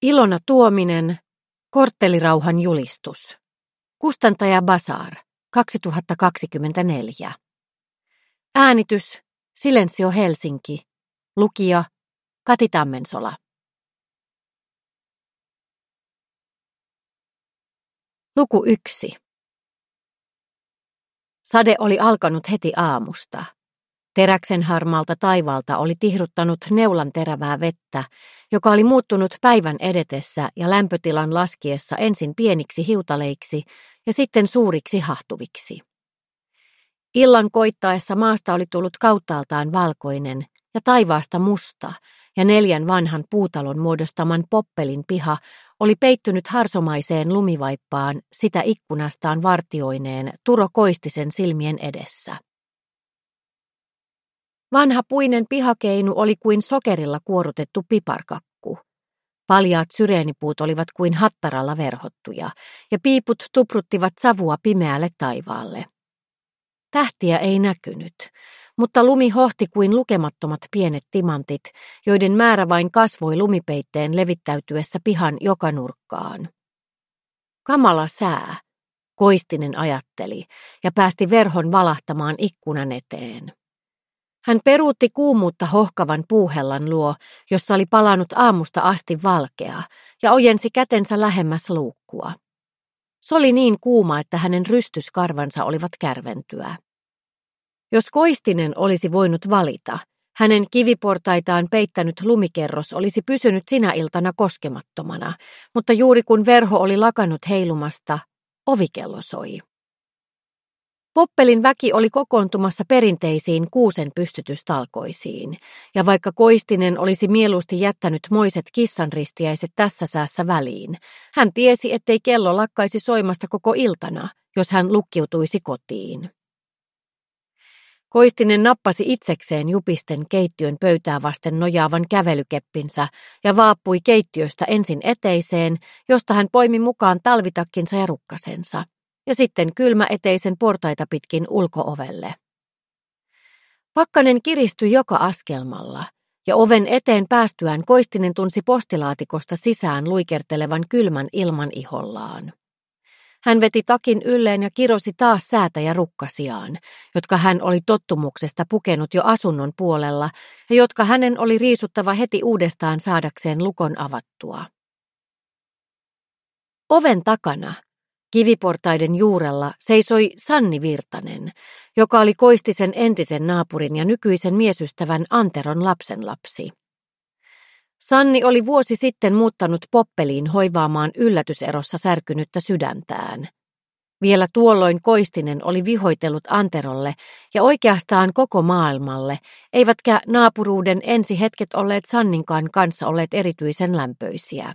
Ilona Tuominen, Korttelirauhan julistus. Kustantaja Bazar, 2024. Äänitys, Silensio Helsinki. Lukija, Kati Tammensola. Luku 1. Sade oli alkanut heti aamusta. Teräksen harmaalta taivaalta oli tihruttanut neulan terävää vettä, joka oli muuttunut päivän edetessä ja lämpötilan laskiessa ensin pieniksi hiutaleiksi ja sitten suuriksi hahtuviksi. Illan koittaessa maasta oli tullut kauttaaltaan valkoinen ja taivaasta musta, ja 4 vanhan puutalon muodostaman Poppelin piha oli peittynyt harsomaiseen lumivaippaan sitä ikkunastaan vartioineen Turo Koistisen silmien edessä. Vanha puinen pihakeinu oli kuin sokerilla kuorutettu piparkakku. Paljaat syreenipuut olivat kuin hattaralla verhottuja, ja piiput tupruttivat savua pimeälle taivaalle. Tähtiä ei näkynyt, mutta lumi hohti kuin lukemattomat pienet timantit, joiden määrä vain kasvoi lumipeitteen levittäytyessä pihan joka nurkkaan. Kamala sää, Koistinen ajatteli, ja päästi verhon valahtamaan ikkunan eteen. Hän peruutti kuumuutta hohkavan puuhellan luo, jossa oli palanut aamusta asti valkea, ja ojensi kätensä lähemmäs luukkua. Se oli niin kuuma, että hänen rystyskarvansa olivat kärventyä. Jos Koistinen olisi voinut valita, hänen kiviportaitaan peittänyt lumikerros olisi pysynyt sinä iltana koskemattomana, mutta juuri kun verho oli lakannut heilumasta, ovikello soi. Poppelin väki oli kokoontumassa perinteisiin kuusen pystytystalkoisiin, ja vaikka Koistinen olisi mieluusti jättänyt moiset kissanristiäiset tässä säässä väliin, hän tiesi, ettei kello lakkaisi soimasta koko iltana, jos hän lukkiutuisi kotiin. Koistinen nappasi itsekseen jupisten keittiön pöytää vasten nojaavan kävelykeppinsä ja vaappui keittiöstä ensin eteiseen, josta hän poimi mukaan talvitakkinsa ja rukkasensa, ja sitten kylmäeteisen portaita pitkin ulko-ovelle. Pakkanen kiristyi joka askelmalla, ja oven eteen päästyään Koistinen tunsi postilaatikosta sisään luikertelevan kylmän ilman ihollaan. Hän veti takin ylleen ja kirosi taas säätä ja rukkasiaan, jotka hän oli tottumuksesta pukenut jo asunnon puolella ja jotka hänen oli riisuttava heti uudestaan saadakseen lukon avattua. Oven takana, kiviportaiden juurella, seisoi Sanni Virtanen, joka oli Koistisen entisen naapurin ja nykyisen miesystävän Anteron lapsenlapsi. Sanni oli vuosi sitten muuttanut Poppeliin hoivaamaan yllätyserossa särkynyttä sydäntään. Vielä tuolloin Koistinen oli vihoitellut Anterolle ja oikeastaan koko maailmalle, eivätkä naapuruuden ensihetket olleet Sanninkaan kanssa olleet erityisen lämpöisiä.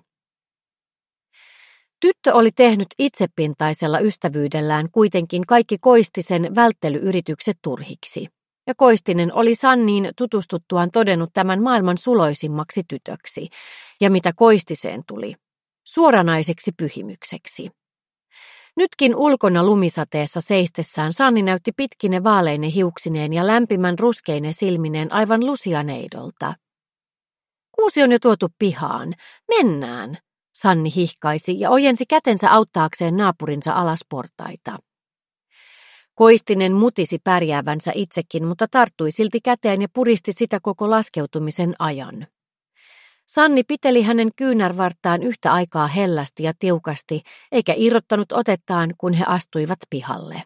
Tyttö oli tehnyt itsepintaisella ystävyydellään kuitenkin kaikki Koistisen välttelyyritykset turhiksi, ja Koistinen oli Sanniin tutustuttuaan todennut tämän maailman suloisimmaksi tytöksi, ja mitä Koistiseen tuli, suoranaiseksi pyhimykseksi. Nytkin ulkona lumisateessa seistessään Sanni näytti pitkine vaaleine hiuksineen ja lämpimän ruskeine silmineen aivan Lucianeidolta. Kuusi on jo tuotu pihaan, mennään, Sanni hihkaisi ja ojensi kätensä auttaakseen naapurinsa alas portaita. Koistinen mutisi pärjäävänsä itsekin, mutta tarttui silti käteen ja puristi sitä koko laskeutumisen ajan. Sanni piteli hänen kyynärvartaan yhtä aikaa hellästi ja tiukasti, eikä irrottanut otettaan, kun he astuivat pihalle.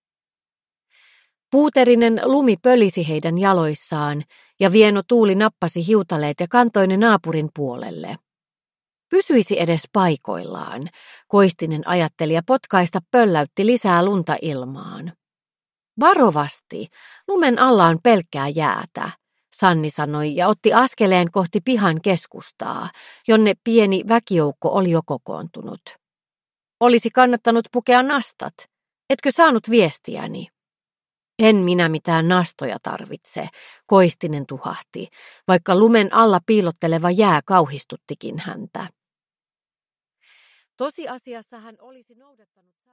Puuterinen lumi pölisi heidän jaloissaan, ja vieno tuuli nappasi hiutaleet ja kantoi ne naapurin puolelle. Pysyisi edes paikoillaan, Koistinen ajatteli ja potkaista pölläytti lisää lunta ilmaan. Varovasti, lumen alla on pelkkää jäätä, Sanni sanoi ja otti askeleen kohti pihan keskustaa, jonne pieni väkijoukko oli jo kokoontunut. Olisi kannattanut pukea nastat. Etkö saanut viestiäni? En minä mitään nastoja tarvitse, Koistinen tuhahti, vaikka lumen alla piilotteleva jää kauhistuttikin häntä. Tosiasiassa hän olisi noudattanut